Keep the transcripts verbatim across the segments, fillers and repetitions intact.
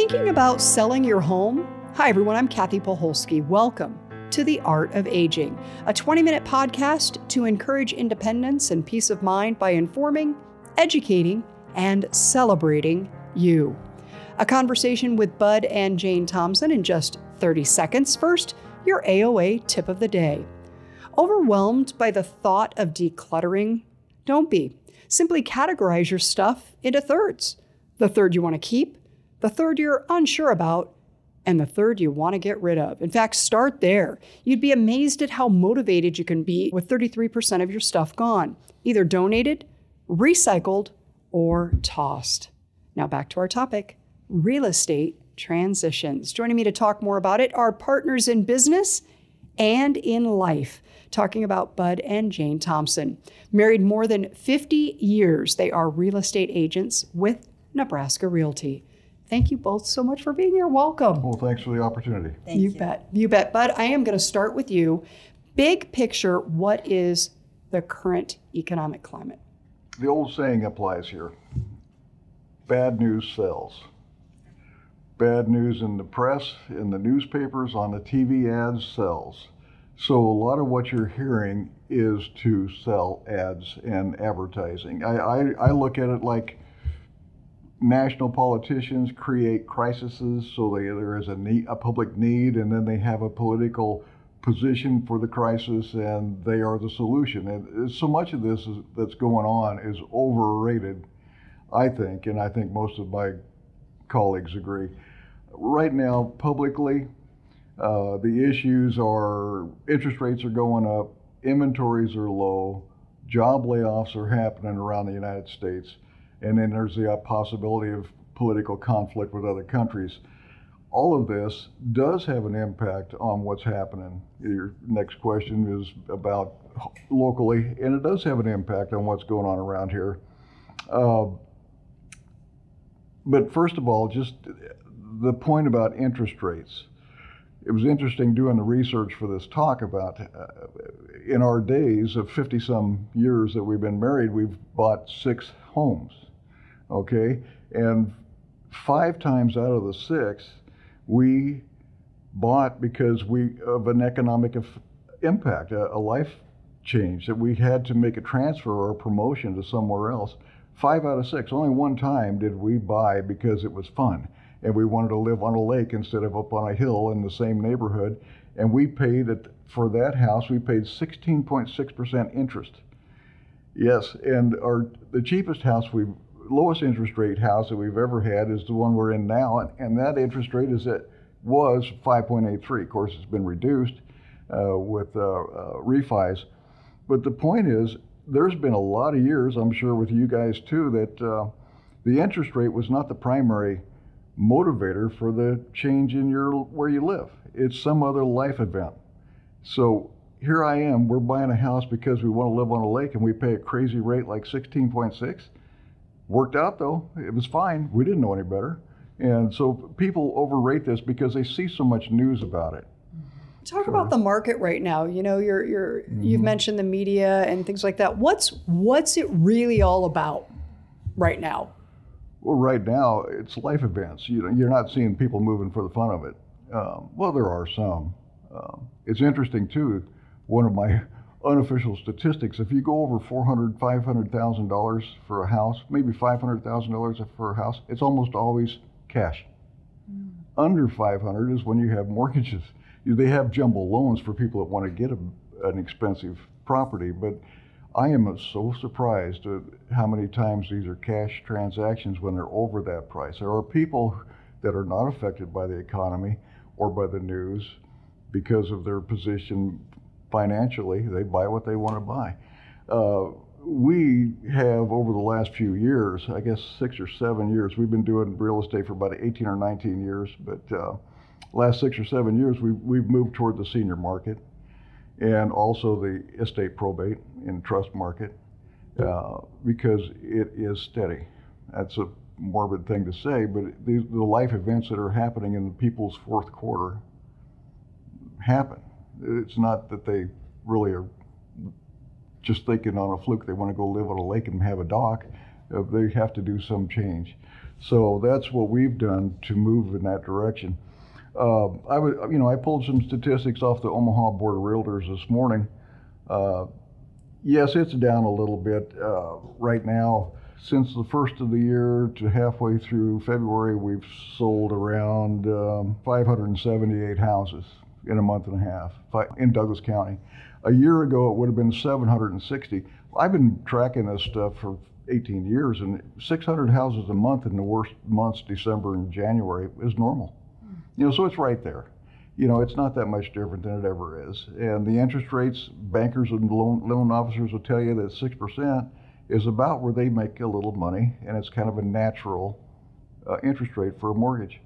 Thinking about selling your home? Hi, everyone. I'm Kathy Polholski. Welcome to The Art of Aging, a twenty-minute podcast to encourage independence and peace of mind by informing, educating, and celebrating you. A conversation with Bud and Jane Thompson in just thirty seconds. First, your A O A tip of the day. Overwhelmed by the thought of decluttering? Don't be. Simply categorize your stuff into thirds. The third you want to keep, the third you're unsure about, and the third you want to get rid of. In fact, start there. You'd be amazed at how motivated you can be with thirty-three percent of your stuff gone, either donated, recycled, or tossed. Now back to our topic, real estate transitions. Joining me to talk more about it are partners in business and in life, talking about Bud and Jane Thompson. Married more than fifty years, they are real estate agents with Nebraska Realty. Thank you both so much for being here. Welcome. Well, thanks for the opportunity. Thank you. You bet. You bet. Bud, I am going to start with you. Big picture, what is the current economic climate? The old saying applies here. Bad news sells. Bad news in the press, in the newspapers, on the T V ads sells. So a lot of what you're hearing is to sell ads and advertising. I, I, I look at it like national politicians create crises, so they, there is a, need, a public need, and then they have a political position for the crisis, and they are the solution. And so much of this is, that's going on is overrated, I think, and I think most of my colleagues agree. Right now, publicly, uh, the issues are interest rates are going up, inventories are low, job layoffs are happening around the United States, and then there's the possibility of political conflict with other countries. All of this does have an impact on what's happening. Your next question is about locally, and it does have an impact on what's going on around here. Uh, but first of all, just the point about interest rates. It was interesting doing the research for this talk about uh, in our days of fifty some years that we've been married, we've bought six homes. Okay, and five times out of the six, we bought because we of an economic impact, a, a life change, that we had to make a transfer or a promotion to somewhere else. Five out of six. Only one time did we buy because it was fun, and we wanted to live on a lake instead of up on a hill in the same neighborhood. And we paid it for that house. We paid sixteen point six percent interest. Yes, and our the cheapest house we've lowest interest rate house that we've ever had is the one we're in now, and, and that interest rate is at was five point eight three. Of course, it's been reduced uh, with uh, uh, refis, but the point is, there's been a lot of years, I'm sure with you guys too, that uh, the interest rate was not the primary motivator for the change in your where you live. It's some other life event. So here I am, we're buying a house because we want to live on a lake, and we pay a crazy rate like sixteen point six. Worked out though, it was fine. We didn't know any better. And so people overrate this because they see so much news about it. Talk Sure. about the market right now. You know, you're, you're, mm-hmm. you've mentioned the media and things like that. What's, what's it really all about right now? Well, right now it's life events. You know, you're not seeing people moving for the fun of it. Um, well, there are some. Um, it's interesting too, one of my unofficial statistics, if you go over four hundred thousand dollars, five hundred thousand dollars for a house, maybe five hundred thousand dollars for a house, it's almost always cash. Mm. Under five hundred thousand dollars is when you have mortgages. They have jumbo loans for people that want to get a, an expensive property, but I am so surprised at how many times these are cash transactions when they're over that price. There are people that are not affected by the economy or by the news because of their position financially. They buy what they want to buy. Uh, we have, over the last few years, I guess six or seven years, we've been doing real estate for about eighteen or nineteen years, but uh, last six or seven years, we've, we've moved toward the senior market and also the estate probate and trust market uh, because it is steady. That's a morbid thing to say, but the, the life events that are happening in people's fourth quarter happen. It's not that they really are just thinking on a fluke they want to go live on a lake and have a dock. Uh, they have to do some change. So that's what we've done to move in that direction. Uh, I was, you know, I pulled some statistics off the Omaha Board of Realtors this morning. Uh, yes, it's down a little bit uh, right now. Since the first of the year to halfway through February, we've sold around um, five hundred seventy-eight houses in a month and a half in Douglas County. A year ago, it would have been seven hundred sixty. I've been tracking this stuff for eighteen years, and six hundred houses a month in the worst months, December and January, is normal. You know, so it's right there. You know, it's not that much different than it ever is. And the interest rates, bankers and loan, loan officers will tell you that six percent is about where they make a little money, and it's kind of a natural uh, interest rate for a mortgage.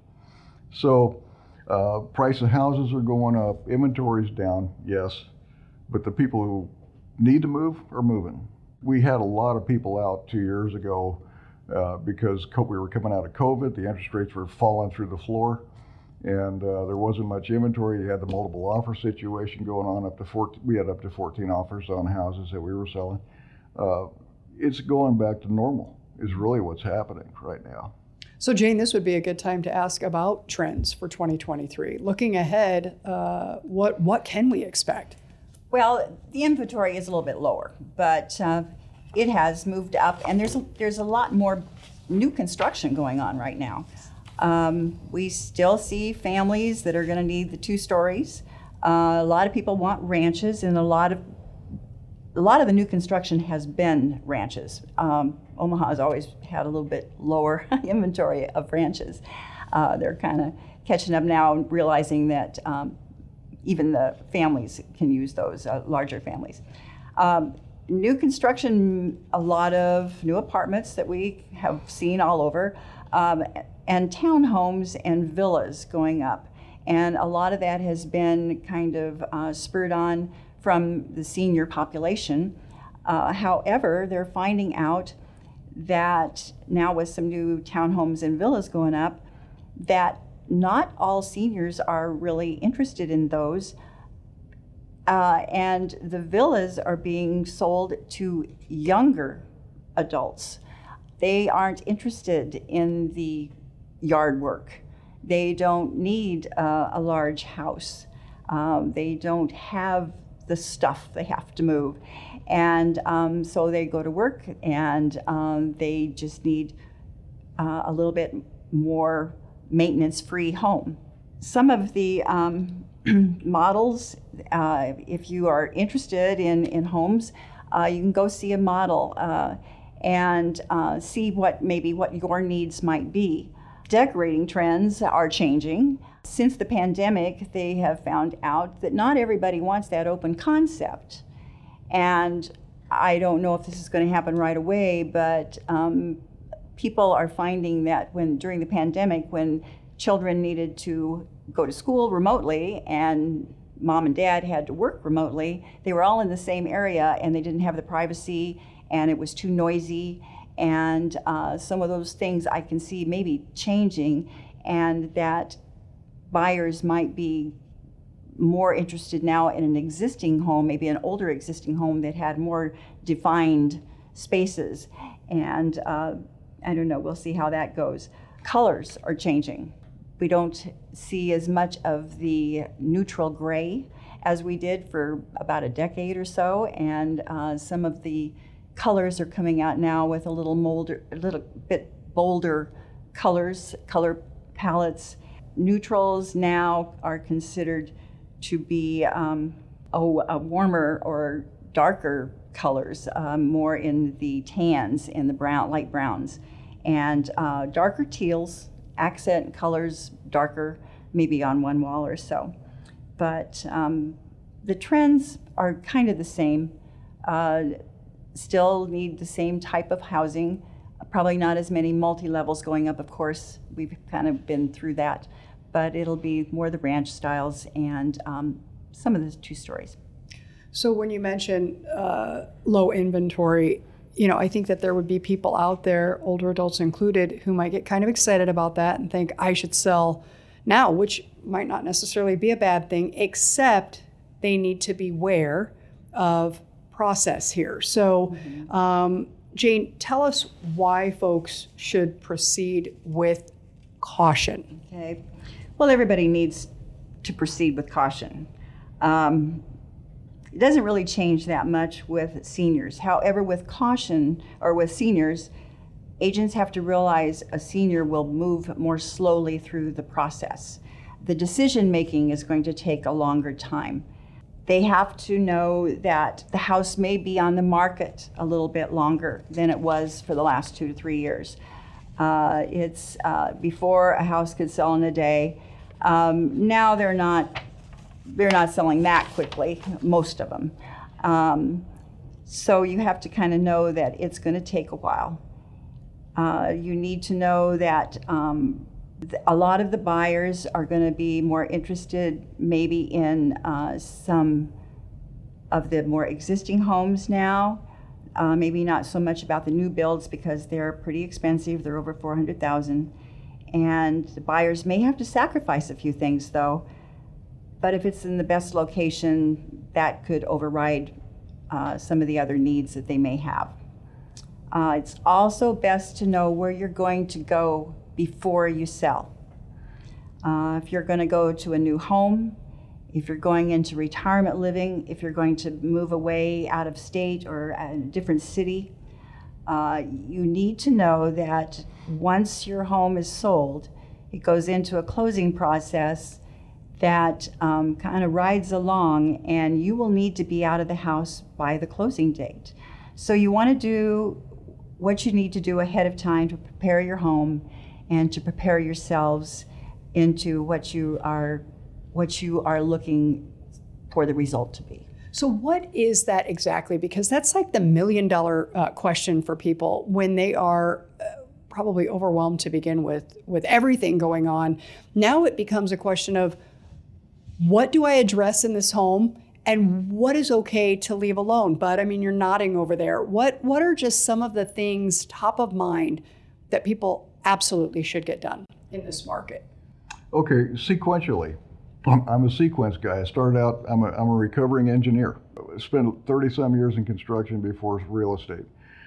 So uh, price of houses are going up, inventory's down, yes, but the people who need to move are moving. We had a lot of people out two years ago uh, because we were coming out of COVID, the interest rates were falling through the floor, and uh, there wasn't much inventory. You had the multiple offer situation going on, up to fourteen, we had up to fourteen offers on houses that we were selling. Uh, it's going back to normal is really what's happening right now. So Jane, this would be a good time to ask about trends for twenty twenty-three. Looking ahead, uh, what what can we expect? Well, the inventory is a little bit lower, but uh, it has moved up, and there's a, there's a lot more new construction going on right now. Um, we still see families that are going to need the two stories. Uh, a lot of people want ranches, and a lot of a lot of the new construction has been ranches. Um, Omaha has always had a little bit lower inventory of ranches. Uh, they're kind of catching up now and realizing that um, even the families can use those, uh, larger families. Um, new construction, a lot of new apartments that we have seen all over, um, and townhomes and villas going up. And a lot of that has been kind of uh, spurred on from the senior population. Uh, however, they're finding out that now with some new townhomes and villas going up, that not all seniors are really interested in those. Uh, and the villas are being sold to younger adults. They aren't interested in the yard work. They don't need uh, a large house. Um, they don't have the stuff they have to move. And um, so they go to work, and um, they just need uh, a little bit more maintenance-free home. Some of the um, models, uh, if you are interested in, in homes, uh, you can go see a model uh, and uh, see what maybe what your needs might be. Decorating trends are changing. Since the pandemic, they have found out that not everybody wants that open concept. And I don't know if this is going to happen right away, but um, people are finding that when during the pandemic, when children needed to go to school remotely and mom and dad had to work remotely, they were all in the same area and they didn't have the privacy, and it was too noisy. And uh, some of those things I can see maybe changing, and that buyers might be more interested now in an existing home, maybe an older existing home that had more defined spaces. And uh, I don't know, we'll see how that goes. Colors are changing. We don't see as much of the neutral gray as we did for about a decade or so, and uh, some of the colors are coming out now with a little molder, a little bit bolder colors, color palettes. Neutrals now are considered to be um, oh, a warmer or darker colors, um, more in the tans and the brown, light browns, and uh, darker teals, accent colors, darker, maybe on one wall or so. But um, the trends are kind of the same. Uh, still need the same type of housing, probably not as many multi-levels going up, of course. We've kind of been through that, but it'll be more the ranch styles and um, some of the two stories. So when you mention uh, low inventory, you know, I think that there would be people out there, older adults included, who might get kind of excited about that and think I should sell now, which might not necessarily be a bad thing, except they need to be aware of process here. So mm-hmm. um, Jane, tell us why folks should proceed with caution. Okay. Well, everybody needs to proceed with caution. Um, it doesn't really change that much with seniors. However, with caution or with seniors, agents have to realize a senior will move more slowly through the process. The decision making is going to take a longer time. They have to know that the house may be on the market a little bit longer than it was for the last two to three years. Uh, it's uh, before a house could sell in a day. Um, now they're not they're not selling that quickly, most of them. Um, so you have to kind of know that it's going to take a while. Uh, you need to know that um, th- a lot of the buyers are going to be more interested maybe in uh, some of the more existing homes now. Uh, maybe not so much about the new builds because they're pretty expensive. They're over four hundred thousand dollars. And the buyers may have to sacrifice a few things though. But if it's in the best location, that could override uh, some of the other needs that they may have. Uh, it's also best to know where you're going to go before you sell. Uh, if you're going to go to a new home, if you're going into retirement living, if you're going to move away out of state or a different city, uh, you need to know that once your home is sold, it goes into a closing process that um, kind of rides along, and you will need to be out of the house by the closing date. So you want to do what you need to do ahead of time to prepare your home and to prepare yourselves into what you are what you are looking for the result to be. So what is that exactly? Because that's like the million dollar uh, question for people when they are uh, probably overwhelmed to begin with, with everything going on. Now it becomes a question of, what do I address in this home and what is okay to leave alone? But I mean, you're nodding over there. What, what are just some of the things top of mind that people absolutely should get done in this market? Okay, sequentially. I'm, I'm a sequence guy. I started out, I'm a, I'm a recovering engineer. I spent thirty some years in construction before real estate.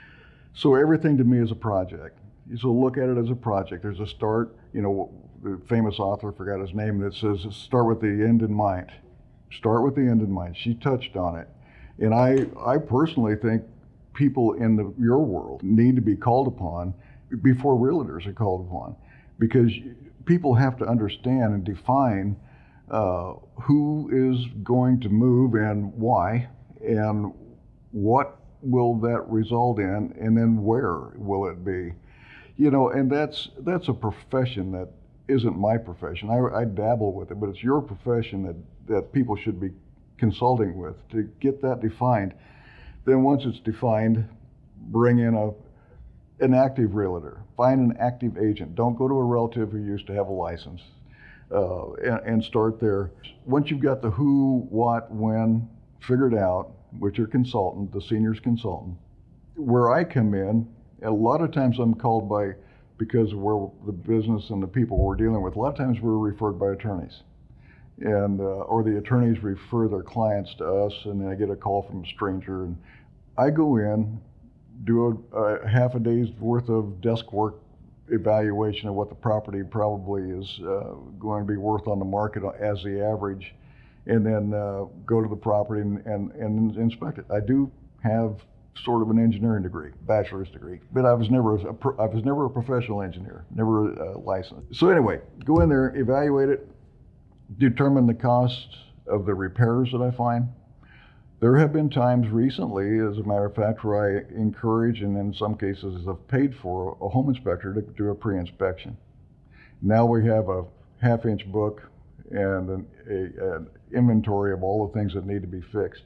So everything to me is a project. So look at it as a project. There's a start, you know, the famous author, forgot his name, that says start with the end in mind. Start with the end in mind. She touched on it. And I, I personally think people in the, your world need to be called upon before realtors are called upon, because people have to understand and define uh, who is going to move and why, and what will that result in, and then where will it be. You know, and that's that's a profession that isn't my profession. I, I dabble with it, but it's your profession that, that people should be consulting with to get that defined. Then once it's defined, bring in a an active realtor. Find an active agent. Don't go to a relative who used to have a license, uh, and, and start there. Once you've got the who, what, when figured out with your consultant, the seniors consultant, where I come in, a lot of times I'm called by, because of where the business and the people we're dealing with, a lot of times we're referred by attorneys. And, uh, or the attorneys refer their clients to us, and then I get a call from a stranger. And I go in, do a, a half a day's worth of desk work evaluation of what the property probably is uh, going to be worth on the market as the average, and then uh, go to the property and, and, and inspect it. I do have sort of an engineering degree, bachelor's degree, but I was never a, I was never a professional engineer, never a licensed. So anyway, go in there, evaluate it, determine the cost of the repairs that I find. There have been times recently, as a matter of fact, where I encourage, and in some cases have paid for, a home inspector to do a pre-inspection. Now we have a half-inch book and an, a, an inventory of all the things that need to be fixed.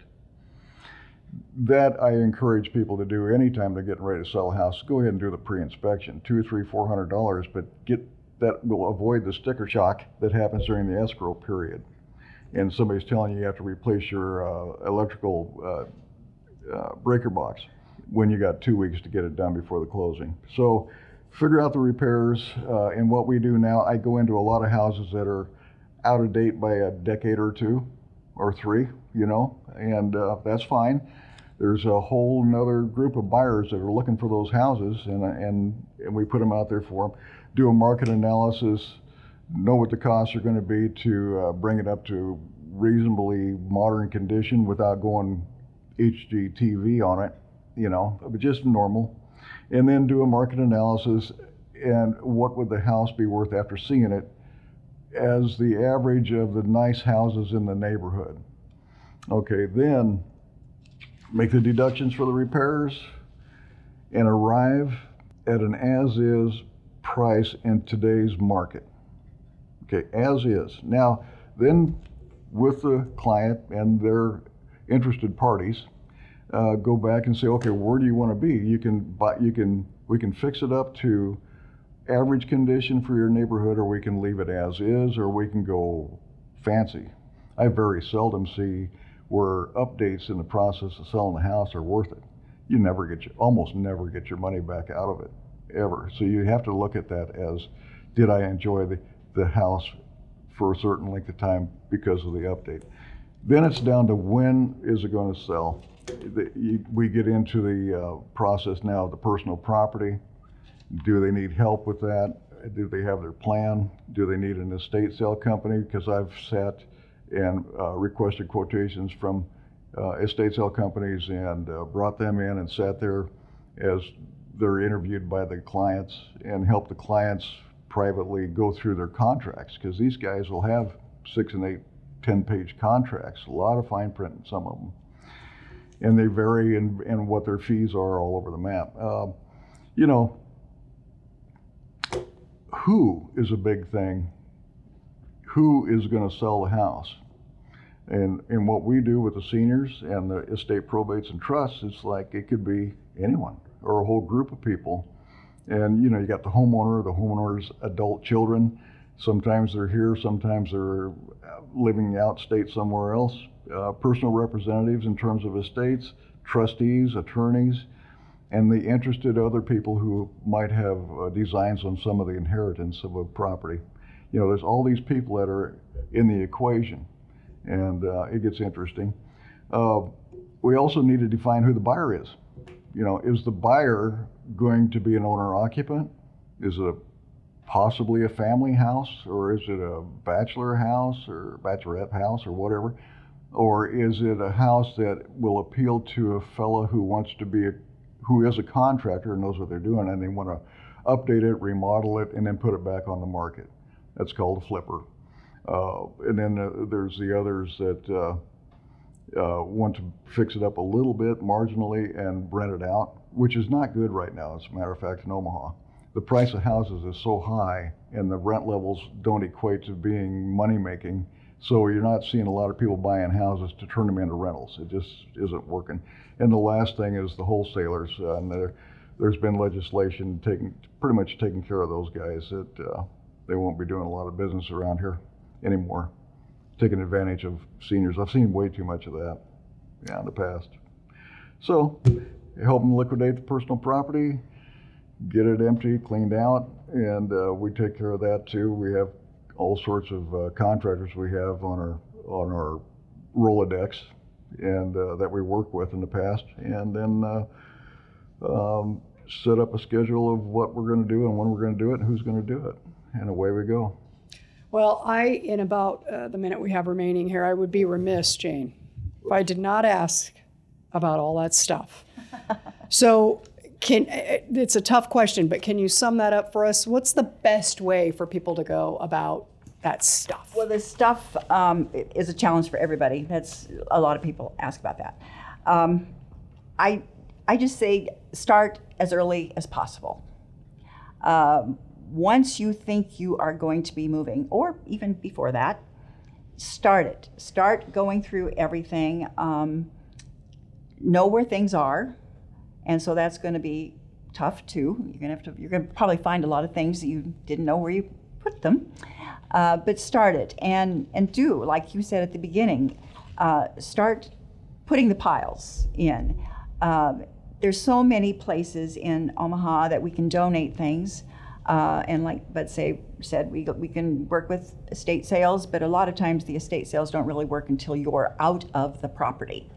That I encourage people to do anytime they're getting ready to sell a house. Go ahead and do the pre-inspection, two, three, four hundred dollars, but get that will avoid the sticker shock that happens during the escrow period. And somebody's telling you you have to replace your uh, electrical uh, uh, breaker box when you got two weeks to get it done before the closing. So figure out the repairs. Uh, and what we do now, I go into a lot of houses that are out of date by a decade or two or three, you know, and uh, that's fine. there's a whole nother group of buyers that are looking for those houses, and, and, and we put them out there for them, do a market analysis, know what the costs are going to be to uh, bring it up to reasonably modern condition without going H G T V on it, you know, but just normal. And then do a market analysis and what would the house be worth after seeing it as the average of the nice houses in the neighborhood. Okay, then make the deductions for the repairs and arrive at an as-is price in today's market. Okay, as is. Now, then with the client and their interested parties, uh, go back and say, okay, where do you want to be? You can buy, you can, we can fix it up to average condition for your neighborhood, or we can leave it as is, or we can go fancy. I very seldom see where updates in the process of selling the house are worth it. You never get your, almost never get your money back out of it, ever. So you have to look at that as, did I enjoy the, the house for a certain length of time because of the update? Then it's down to when is it going to sell. The, you, we get into the uh, process now of the personal property. Do they need help with that? Do they have their plan? Do they need an estate sale company? Because I've sat and uh, requested quotations from uh, estate sale companies and uh, brought them in and sat there as they're interviewed by the clients and help the clients privately go through their contracts, because these guys will have six and eight, ten page contracts, a lot of fine print in some of them. And they vary in, in what their fees are all over the map. Uh, you know, who is a big thing? Who is going to sell the house? And, and what we do with the seniors and the estate probates and trusts, it's like it could be anyone or a whole group of people. And you know, you got the homeowner, the homeowner's adult children. Sometimes they're here, sometimes they're living out state somewhere else. Uh, personal representatives in terms of estates, trustees, attorneys, and the interested other people who might have uh, designs on some of the inheritance of a property. You know, there's all these people that are in the equation, and uh, it gets interesting. Uh, we also need to define who the buyer is. You know, is the buyer going to be an owner-occupant? Is it a, possibly a family house, or is it a bachelor house or bachelorette house or whatever? Or is it a house that will appeal to a fellow who wants to be a, who is a contractor and knows what they're doing, and they want to update it, remodel it, and then put it back on the market? That's called a flipper. Uh, and then uh, there's the others that uh, uh, want to fix it up a little bit marginally and rent it out, which is not good right now, as a matter of fact, in Omaha. The price of houses is so high and the rent levels don't equate to being money-making, so you're not seeing a lot of people buying houses to turn them into rentals. It just isn't working. And the last thing is the wholesalers. Uh, and there, there's been legislation taking, pretty much taking care of those guys, that uh, they won't be doing a lot of business around here anymore, taking advantage of seniors. I've seen way too much of that, yeah, in the past. So help them liquidate the personal property, get it empty, cleaned out, and uh, we take care of that too. We have all sorts of uh, contractors we have on our on our Rolodex, and uh, that we work with in the past, and then uh, um, set up a schedule of what we're going to do and when we're going to do it and who's going to do it, and away we go. Well, I, in about uh, the minute we have remaining here, I would be remiss, Jane, if I did not ask about all that stuff. So can, it's a tough question, but can you sum that up for us? What's the best way for people to go about that stuff? Well, the stuff um, is a challenge for everybody. That's, a lot of people ask about that. Um, I, I just say start as early as possible. Um, once you think you are going to be moving, or even before that, start it. Start going through everything. Um, know where things are. And so that's going to be tough too. You're going to have to. You're going to probably find a lot of things that you didn't know where you put them. Uh, but start it and and do, like you said at the beginning. Uh, start putting the piles in. Uh, there's so many places in Omaha that we can donate things. Uh, and like Bud say, said, we we can work with estate sales, but a lot of times the estate sales don't really work until you're out of the property.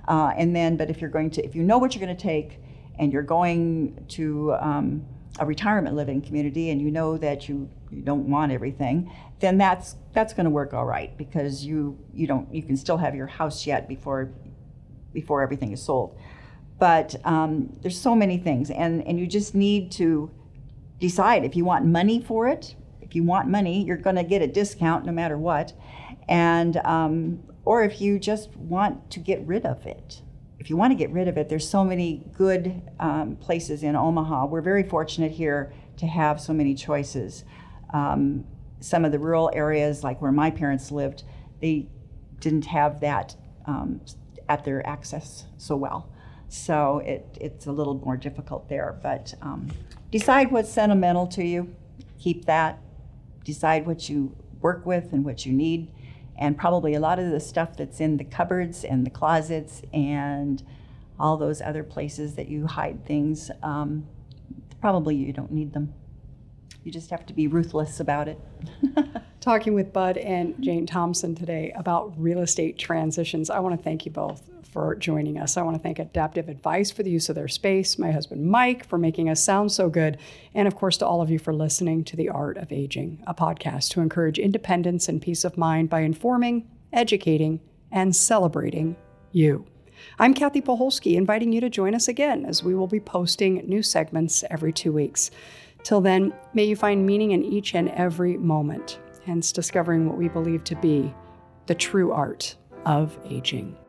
Uh, and then, but if you're going to, if you know what you're going to take, and you're going to um, a retirement living community, and you know that you, you don't want everything, then that's that's going to work all right, because you you don't you can still have your house yet before before everything is sold. But um, there's so many things, and and you just need to decide if you want money for it. If you want money, you're going to get a discount no matter what, and um, or if you just want to get rid of it. If you want to get rid of it, there's so many good um, places in Omaha. We're very fortunate here to have so many choices. Um, some of the rural areas, like where my parents lived, they didn't have that um, at their access so well. So it, it's a little more difficult there. But um, decide what's sentimental to you. Keep that. Decide what you work with and what you need. And probably a lot of the stuff that's in the cupboards and the closets and all those other places that you hide things, um, probably you don't need them. You just have to be ruthless about it. Talking with Bud and Jane Thompson today about real estate transitions. I want to thank you both for joining us. I want to thank Adaptive Advice for the use of their space, my husband Mike for making us sound so good, and of course to all of you for listening to The Art of Aging, a podcast to encourage independence and peace of mind by informing, educating, and celebrating you. I'm Kathy Poholsky, inviting you to join us again as we will be posting new segments every two weeks. Till then, may you find meaning in each and every moment, hence discovering what we believe to be the true art of aging.